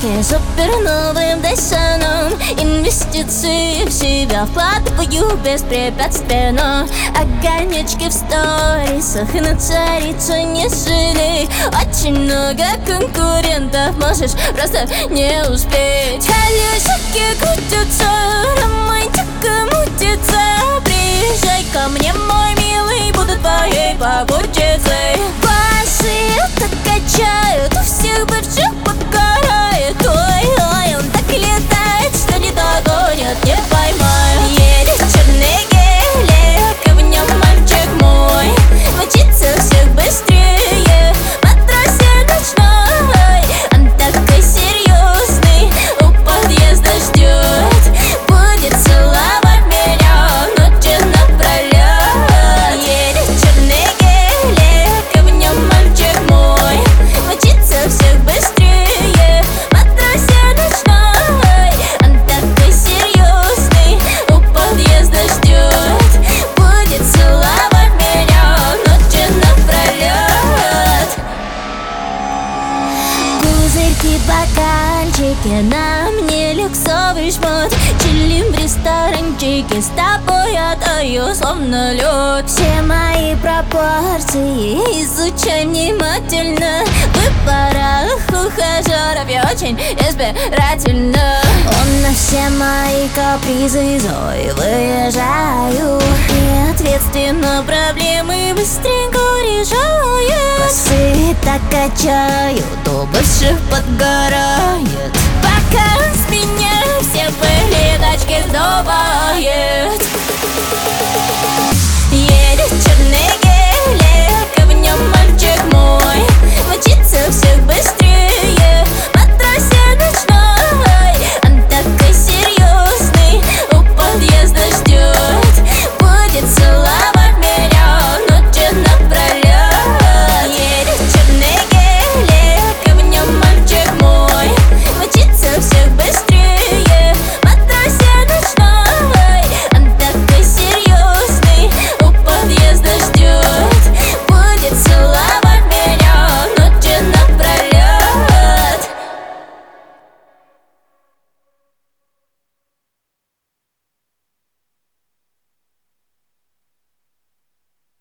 романтики суперновым дайсоном. Инвестиции в себя вкладываю беспрепятственно. Огонечки в сторисах на царицу не жили. Очень много конкурентов, можешь просто не успеть. Колесики крутятся, романтика мутится. Приезжай ко мне, мой милый, буду твоей попутчицей. Басы так качают, у всех бывших подгорает. Ой, он так летает, что не догонят, не поймают. Едет черный гелик, и в нем мальчик мой. Мчится всех быстрее, матросе ночной. Он такой серьезный, у подъезда ждет. Будет целовать меня ночью напролет. Едет черный гелик, и в нем мальчик мой. Мчится всех быстрее, матросе ночной. Он такой серьезный, у подъезда ждет. Будет целовать меня ночью напролет. Пузырьки, бокальчики, на мне люксовый шмот. Чилим в ресторанчике, с тобой отдаю словно лед. Все мои пропорции изучай внимательно. В парах ухажеров я очень избирательна. Он на все мои капризы злой выезжаю. И ответственно проблемы быстренько решаю. Басы так качают, у бывших подгорает. Пока он с меня все были тачки сдувает.